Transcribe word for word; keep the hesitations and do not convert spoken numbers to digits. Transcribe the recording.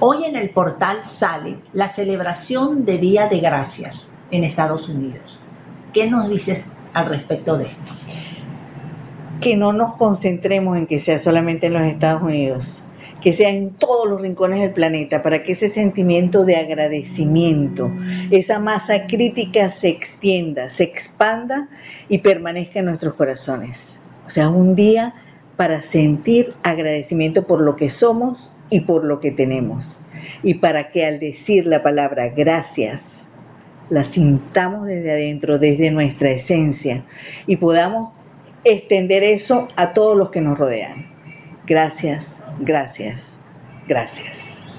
Hoy en el portal sale la celebración de Día de Gracias en Estados Unidos. ¿Qué nos dices al respecto de esto? Que no nos concentremos en que sea solamente en los Estados Unidos, que sea en todos los rincones del planeta, para que ese sentimiento de agradecimiento, esa masa crítica se extienda, se expanda y permanezca en nuestros corazones. O sea, un día para sentir agradecimiento por lo que somos y por lo que tenemos. Y para que al decir la palabra gracias, la sintamos desde adentro, desde nuestra esencia, y podamos extender eso a todos los que nos rodean. Gracias, gracias, gracias.